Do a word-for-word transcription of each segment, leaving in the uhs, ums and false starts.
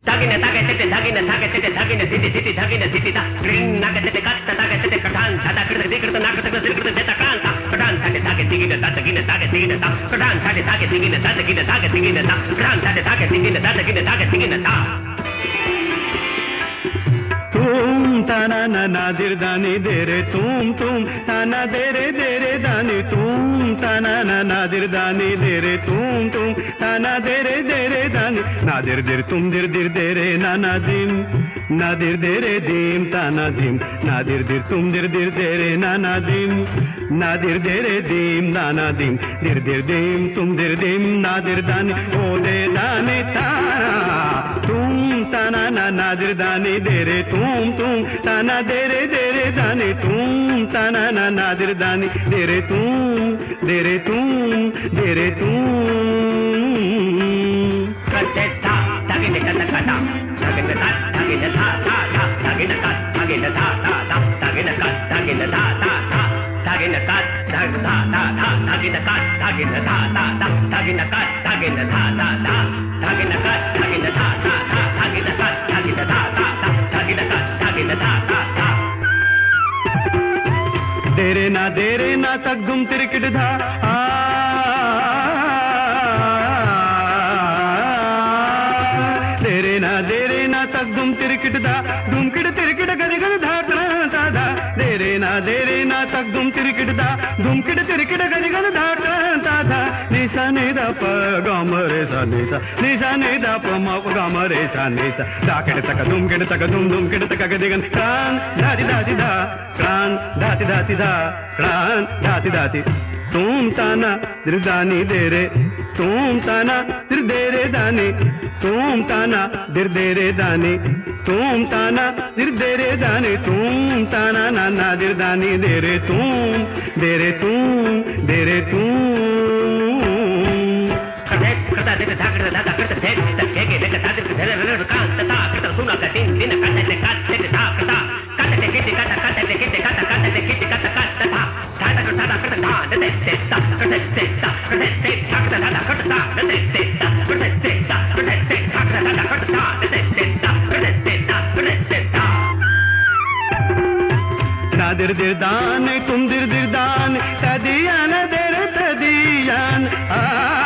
Dagina daga tete dagina daga tete dagina tete tete dagina tete da green naga tete katta daga tete katan chada kirta dikrta naga tete dikrta tete kanta katan chade daga digina da digina daga digina da katan chade daga digina da digina daga digina da katan chade daga digina da digina daga digina da तुम ताना ना नादिर दानी दे रे तुम तुम ताना दे रे दे रे दानी तुम ताना ना नादिर दानी दे रे तुम तुम ताना दे रे दे रे दानी नादिर दिर तुम दिर दिर दे रे नाना दिम नादिर दे रे दिम ताना दिम नादिर दिर तुम दिर दिर दे रे नाना दिम नादिर दे रे दिम नाना दिम दिर दिर दिम तुम दिर दिम नादिर दानी ओ दे दानी ताना तुम ताना ना नादिर दानी दे रे तुम तुम ताना दे रे दे रे दानी तुम ताना ना नादिर दानी दे रे तुम दे रे तुम दे रे तुम kate ta dagina kata kata dagina ta dagina ta ta ta dagina kat dagina ta ta ta dagina kat dagina ta ta ta dagina kat dagina ta ta ta dagina kat dagina ta ta ta dagina kat dagina ta ta ta dagina kat dagina ta ta ta dagina kat dagina ta ta ta dagina kat dagina ta ta ta देरे ना देरे ना तक दुम तिरकिट धा आ देरे ना देरे ना तक दुम तिरकिट धा दुमकिट तिरकिट गरि गरि धा ता धा देरे ना देरे ना तक दुम तिरकिट धा दुमकिट तिरकिट गरि गरि धा ता धा निसा नि दा प ग म रे सा निसा निसा नि दा प म ग म रे सा निसा दाकिट तक दुमकिट तक दुम दुमकिट तक गरि गन प्राण दादी दादी दा प्राण दाती दाती दा प्राण दाती दाती तुम ताना दिल दानी दे रे तुम ताना दिल दे रे दानी तुम ताना दिल दे रे दानी तुम ताना दिल दे रे दानी तुम ताना नाना दिल दानी दे रे तुम दे रे तुम दे रे तुम kate kata dega dagina da kirta tete teke dega dadir dele dele kan ta ta kirta suna ka tin din ka tete kat tete ta kata kata teke teke kata kata teke teke kata kata teke teke kata kata ta ta ta kirta da kirta ta tete tete ta kirta tete ta kirta tete ta kirta da kirta ta tete tete ta kirta tete ta kirta tete ta kirta da kirta ta tete tete ta kirta tete ta kirta tete ta Nadir दिर दान तुम दिर दिर दान तदियान दिर तदियान आ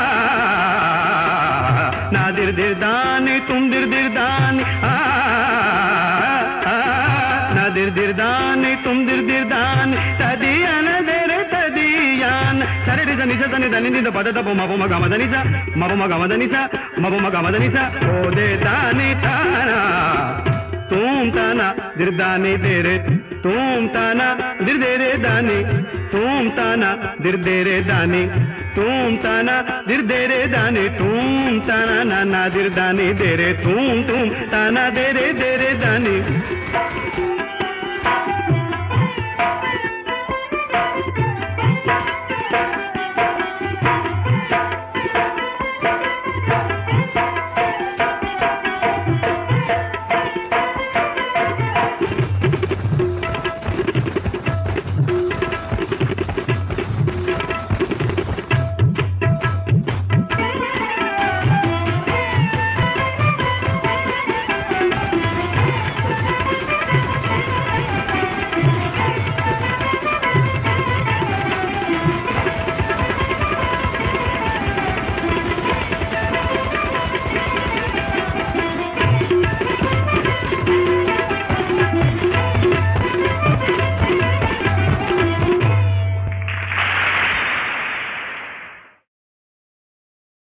नादिर दिर दान तुम दिर दिर दान आ नादिर दिर दान तुम दिर दिर दान तदियान दिर तदियान सरे रे जनिसा तने दनि नि द पद तप मप म गम दनिसा मप म गम दनिसा मप म गम दनिसा ओ दे दानि ताना तुम ताना दिर दानी दे रे तुम ताना दिर दे रे दानी तुम ताना दिर दे रे दानी तुम ताना दिर दे रे दानी तुम ताना नाना दिर दानी दे रे तुम तुम ताना दे रे दे रे दानी